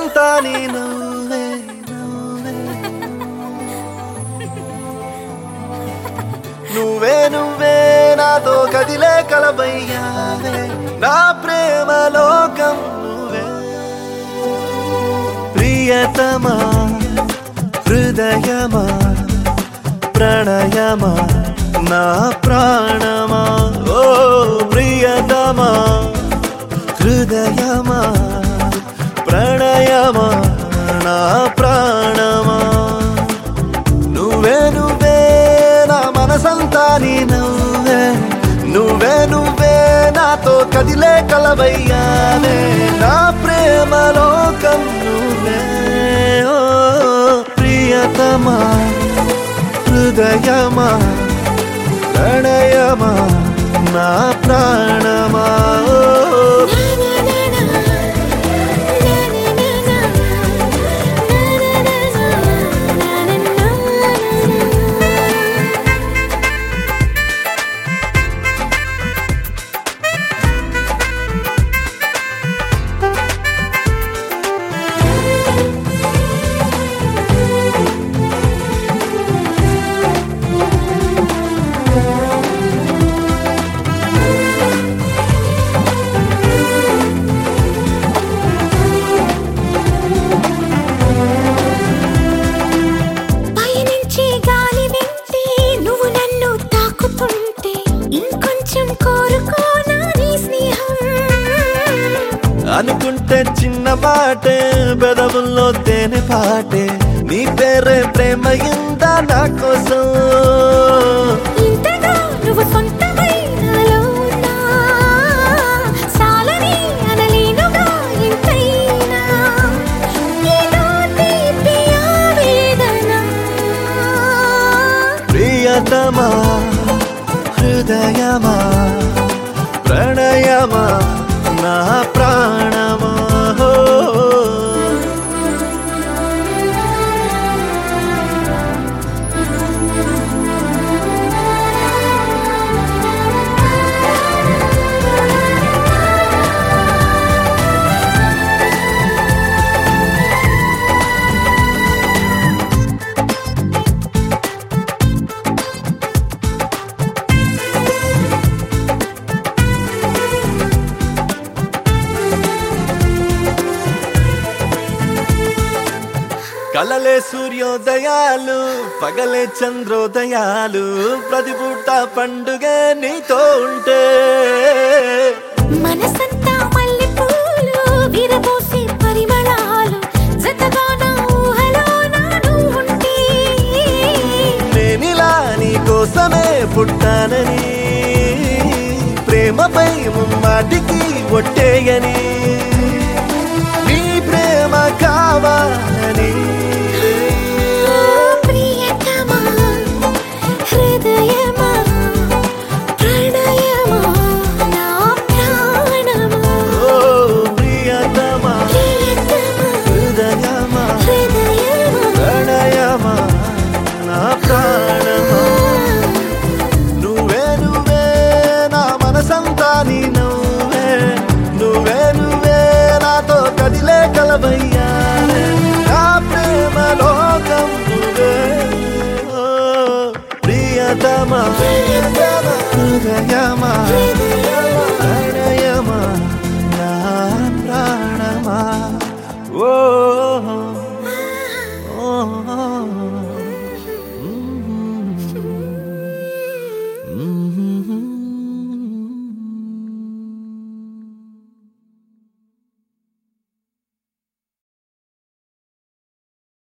మనసంతా నీ నువ్వే నువ్వే నువ్వే నాతో కదిలే కలబయ్యావే నా ప్రేమ లోకం నువ్వే ప్రియతమా హృదయమా ప్రణయమా నా ప్రాణమా ఓ ప్రియతమా హృదయమా ప్రణయమా నా ప్రాణమా నువ్వే నువ్వే నా మనసంతా నీ నువ్వే నువ్వే నువ్వే నాతో కదిలే కలవయ్యానే నా ప్రేమ లోకం నువ్వే ఓ ప్రియతమా హృదయమా ప్రణయమా నా ప్రాణమా అనుకుంటే చిన్న పాటే పెదవుల్లో తేనె పాటే నీ పేరే ప్రేమ ఇందా నా కోసం ప్రియతమా హృదయమా ప్రణయమా నా ప్రాణమా కలలే సూర్యోదయాలు పగలే చంద్రోదయాలు ప్రతి పూట పండుగ నీతో ఉంటే మనసంతా మల్లెపూలు విరబోసే పరిమళాలు జతగా నా ఊహలో నాను ఉంటే నేనిలా నీ కోసమే పుట్టానని ప్రేమపై ముమ్మాటికి ఒట్టేయని నీ ప్రేమ కావాలని నా ప్రేమ లోకం నువ్వే ప్రియతమా హృదయమా